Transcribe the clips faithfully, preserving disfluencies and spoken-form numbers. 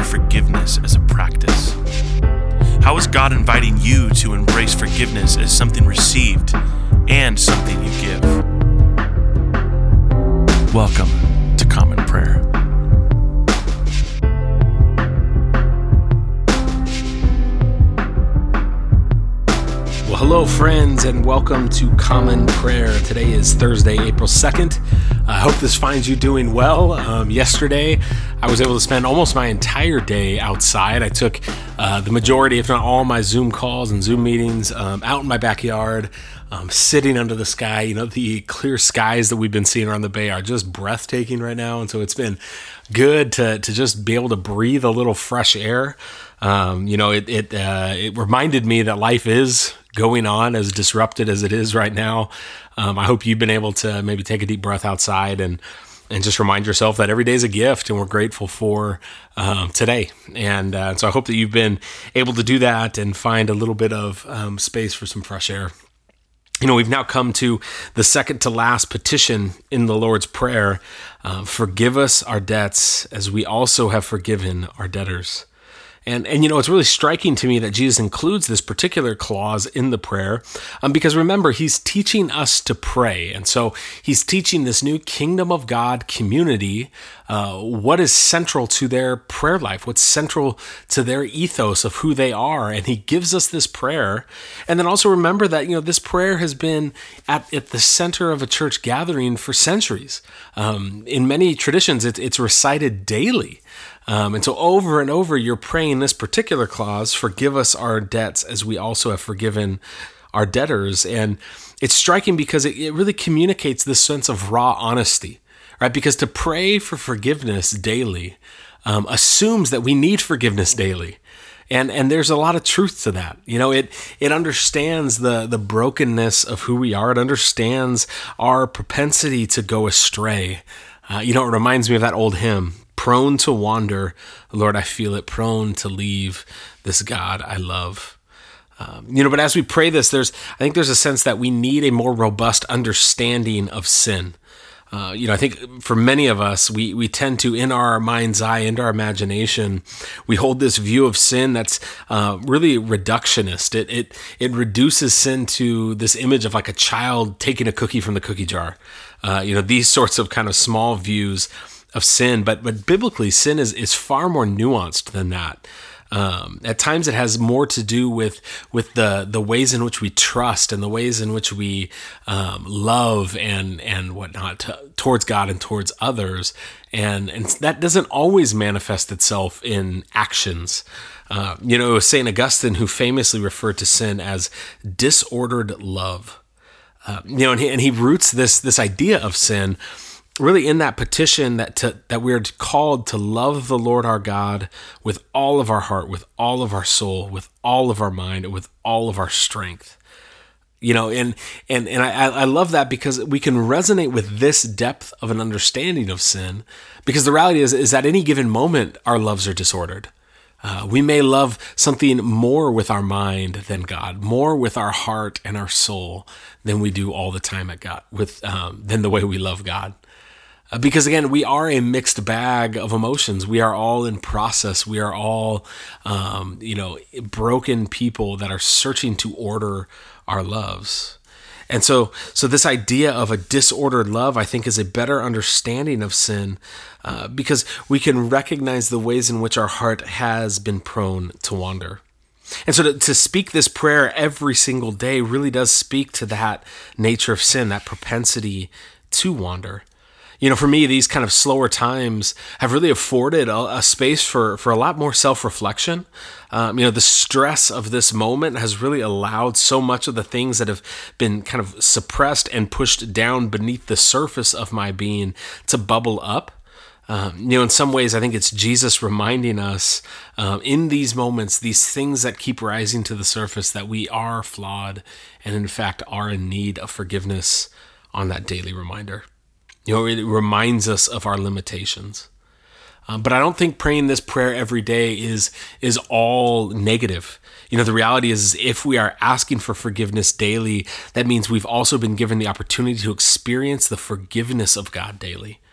consider forgiveness as a practice? How is God inviting you to embrace forgiveness as something received and something you give? Welcome to Common Prayer. Well, hello, friends, and welcome to Common Prayer. Today is Thursday, April second. I hope this finds you doing well. Um, yesterday, I was able to spend almost my entire day outside. I took uh, the majority, if not all, my Zoom calls and Zoom meetings um, out in my backyard, um, sitting under the sky. You know, the clear skies that we've been seeing around the Bay are just breathtaking right now, and so it's been good to to just be able to breathe a little fresh air. Um, you know, it it uh, it reminded me that life is going on as disrupted as it is right now. Um, I hope you've been able to maybe take a deep breath outside and and just remind yourself that every day is a gift, and we're grateful for um, today. And uh, so I hope that you've been able to do that and find a little bit of um, space for some fresh air. You know, we've now come to the second to last petition in the Lord's Prayer. Uh, forgive us our debts as we also have forgiven our debtors. And, and you know, it's really striking to me that Jesus includes this particular clause in the prayer um, because remember, he's teaching us to pray. And so he's teaching this new kingdom of God community uh, what is central to their prayer life, what's central to their ethos of who they are. And he gives us this prayer. And then also remember that, you know, this prayer has been at, at the center of a church gathering for centuries. Um, in many traditions, it, it's recited daily. Um, and so over and over, you're praying this particular clause, forgive us our debts as we also have forgiven our debtors. And it's striking because it, it really communicates this sense of raw honesty, right? Because to pray for forgiveness daily um, assumes that we need forgiveness daily. And and there's a lot of truth to that. You know, it it understands the the brokenness of who we are. It understands our propensity to go astray. Uh, you know, it reminds me of that old hymn, prone to wander, Lord, I feel it, prone to leave this God I love. Um, you know, but as we pray this, there's I think there's a sense that we need a more robust understanding of sin. Uh, you know, I think for many of us, we we tend to, in our mind's eye, in our imagination, we hold this view of sin that's uh, really reductionist. It it it reduces sin to this image of like a child taking a cookie from the cookie jar. Uh, you know, these sorts of kind of small views of sin, but but biblically, sin is is far more nuanced than that. Um, at times, it has more to do with with the the ways in which we trust and the ways in which we um, love and and whatnot t- towards God and towards others, and and that doesn't always manifest itself in actions. Uh, you know, it was Saint Augustine who famously referred to sin as disordered love. Uh, you know, and he, and he roots this this idea of sin really in that petition that to, that we're called to love the Lord our God with all of our heart, with all of our soul, with all of our mind, with all of our strength. You know, and and and I, I love that because we can resonate with this depth of an understanding of sin, because the reality is is at any given moment our loves are disordered. Uh, we may love something more with our mind than God, more with our heart and our soul than we do all the time at God, with um, than the way we love God. Uh, because again, we are a mixed bag of emotions. We are all in process. We are all, um, you know, broken people that are searching to order our loves. And so, so this idea of a disordered love, I think, is a better understanding of sin uh, because we can recognize the ways in which our heart has been prone to wander. And so to, to speak this prayer every single day really does speak to that nature of sin, that propensity to wander. You know, for me, these kind of slower times have really afforded a, a space for, for a lot more self-reflection. Um, you know, the stress of this moment has really allowed so much of the things that have been kind of suppressed and pushed down beneath the surface of my being to bubble up. Um, you know, in some ways, I think it's Jesus reminding us um, in these moments, these things that keep rising to the surface, that we are flawed and in fact are in need of forgiveness on that daily reminder. You know, it reminds us of our limitations. Um, but I don't think praying this prayer every day is is all negative. You know, the reality is if we are asking for forgiveness daily, that means we've also been given the opportunity to experience the forgiveness of God daily.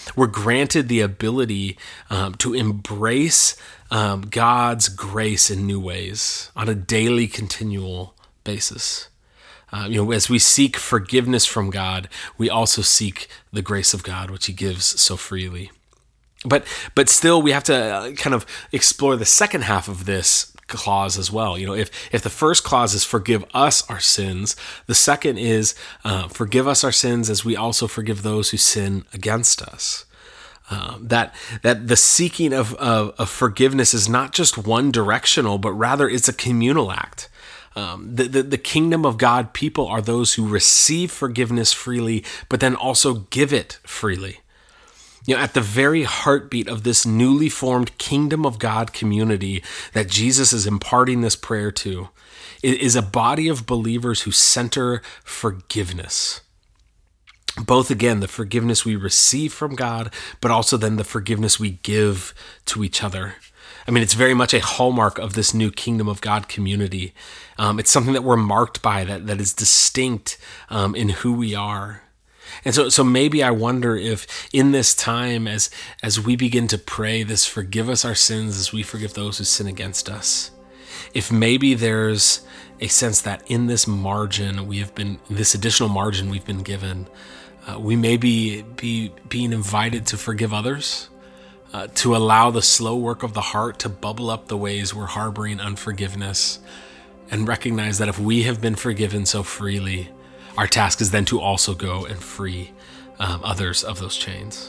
We're granted the ability um, to embrace um, God's grace in new ways on a daily, continual basis. Uh, you know, as we seek forgiveness from God, we also seek the grace of God, which he gives so freely. But but still, we have to uh, kind of explore the second half of this clause as well. You know, if if the first clause is forgive us our sins, the second is uh, forgive us our sins as we also forgive those who sin against us. Um, that that the seeking of, of of forgiveness is not just one directional, but rather it's a communal act. Um, the, the the kingdom of God people are those who receive forgiveness freely, but then also give it freely. You know, at the very heartbeat of this newly formed kingdom of God community that Jesus is imparting this prayer to, is a body of believers who center forgiveness. Both, again, the forgiveness we receive from God, but also then the forgiveness we give to each other. I mean, it's very much a hallmark of this new kingdom of God community. Um, it's something that we're marked by, that, that is distinct um, in who we are. And so so maybe I wonder if in this time, as as we begin to pray this forgive us our sins as we forgive those who sin against us, if maybe there's a sense that in this margin we have been, this additional margin we've been given, uh, we may be, be being invited to forgive others, uh, to allow the slow work of the heart to bubble up the ways we're harboring unforgiveness, and recognize that if we have been forgiven so freely, our task is then to also go and free um, others of those chains.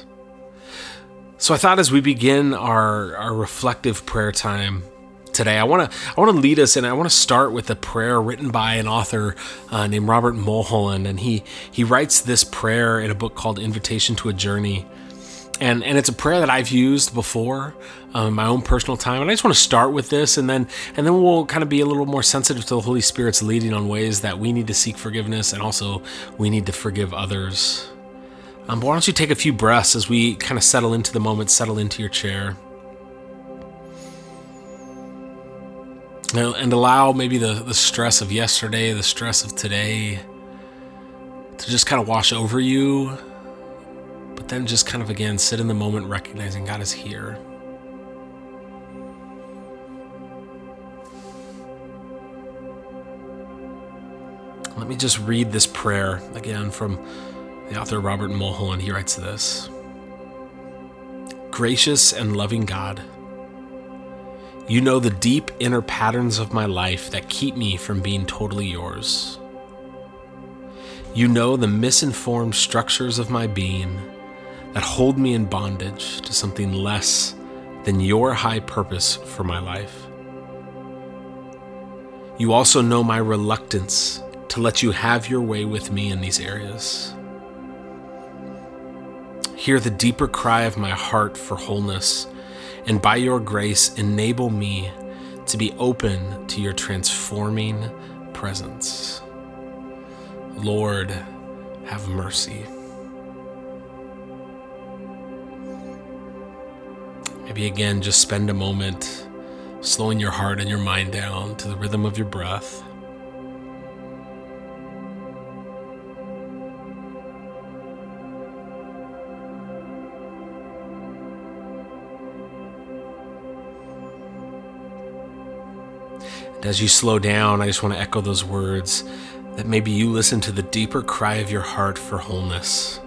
So I thought as we begin our, our reflective prayer time today, I want to I want to lead us, and I want to start with a prayer written by an author uh, named Robert Mulholland, and he he writes this prayer in a book called Invitation to a Journey. And and it's a prayer that I've used before um, in my own personal time. And I just want to start with this, and then and then we'll kind of be a little more sensitive to the Holy Spirit's leading on ways that we need to seek forgiveness, and also we need to forgive others. Um, but why don't you take a few breaths as we kind of settle into the moment, settle into your chair. And allow maybe the, the stress of yesterday, the stress of today to just kind of wash over you. But then just kind of, again, sit in the moment, recognizing God is here. Let me just read this prayer again from the author Robert Mulholland. He writes this: Gracious and loving God, you know the deep inner patterns of my life that keep me from being totally yours. You know the misinformed structures of my being that hold me in bondage to something less than your high purpose for my life. You also know my reluctance to let you have your way with me in these areas. Hear the deeper cry of my heart for wholeness, and by your grace, enable me to be open to your transforming presence. Lord, have mercy. Maybe again, just spend a moment slowing your heart and your mind down to the rhythm of your breath. And as you slow down, I just want to echo those words, that maybe you listen to the deeper cry of your heart for wholeness.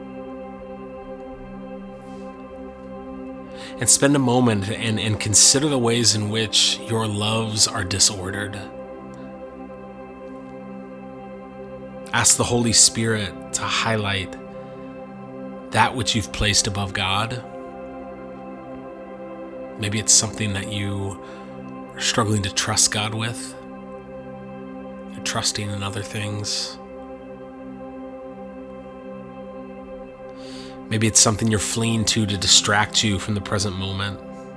And spend a moment and, and consider the ways in which your loves are disordered. Ask the Holy Spirit to highlight that which you've placed above God. Maybe it's something that you are struggling to trust God with. You're trusting in other things. Maybe it's something you're fleeing to to distract you from the present moment.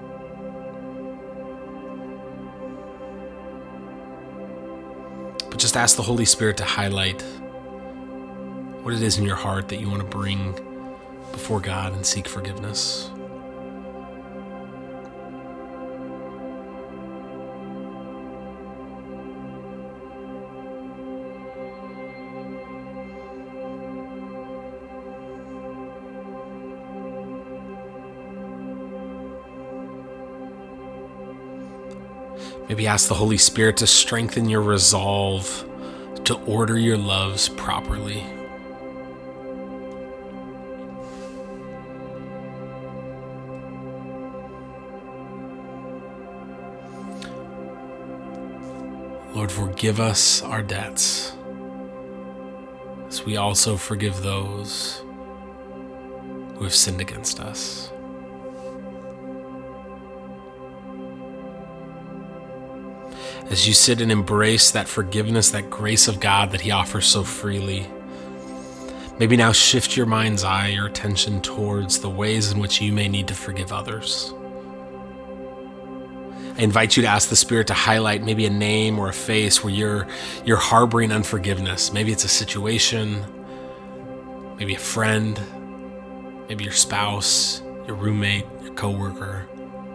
But just ask the Holy Spirit to highlight what it is in your heart that you want to bring before God and seek forgiveness. Maybe ask the Holy Spirit to strengthen your resolve to order your loves properly. Lord, forgive us our debts, as we also forgive those who have sinned against us. As you sit and embrace that forgiveness, that grace of God that He offers so freely, maybe now shift your mind's eye, your attention towards the ways in which you may need to forgive others. I invite you to ask the Spirit to highlight maybe a name or a face where you're you're harboring unforgiveness. Maybe it's a situation, maybe a friend, maybe your spouse, your roommate, your coworker.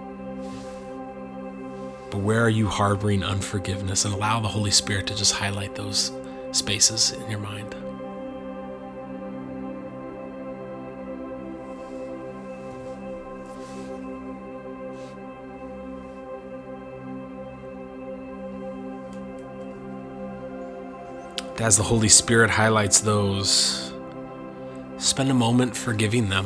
But where are you harboring unforgiveness? And allow the Holy Spirit to just highlight those spaces in your mind. As the Holy Spirit highlights those, spend a moment forgiving them.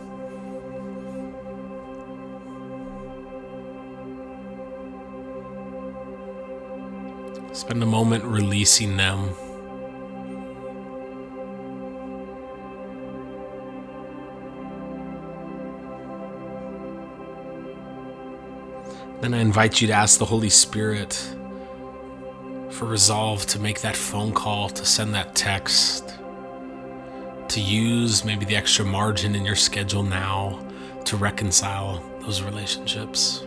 Spend a moment releasing them. Then I invite you to ask the Holy Spirit for resolve to make that phone call, to send that text, to use maybe the extra margin in your schedule now to reconcile those relationships.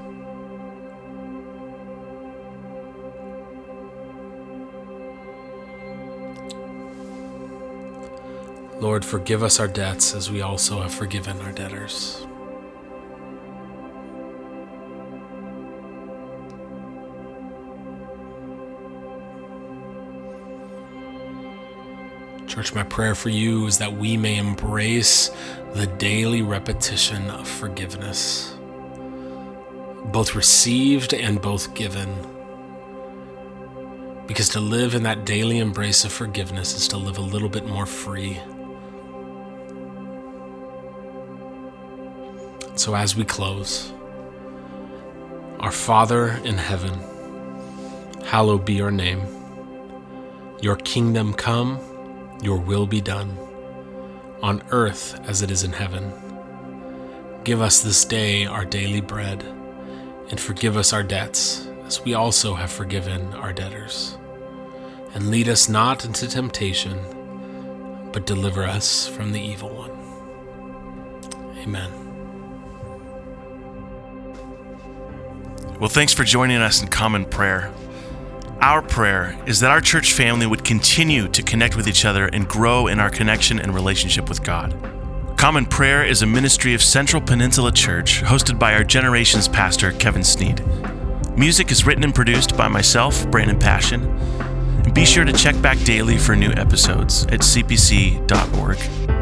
Lord, forgive us our debts as we also have forgiven our debtors. Church, my prayer for you is that we may embrace the daily repetition of forgiveness, both received and both given. Because to live in that daily embrace of forgiveness is to live a little bit more free. So as we close, our Father in heaven, hallowed be your name. Your kingdom come, your will be done, on earth as it is in heaven. Give us this day our daily bread, and forgive us our debts, as we also have forgiven our debtors. And lead us not into temptation, but deliver us from the evil one. Amen. Well, thanks for joining us in Common Prayer. Our prayer is that our church family would continue to connect with each other and grow in our connection and relationship with God. Common Prayer is a ministry of Central Peninsula Church, hosted by our Generations pastor, Kevin Sneed. Music is written and produced by myself, Brandon Passion. And be sure to check back daily for new episodes at c p c dot org.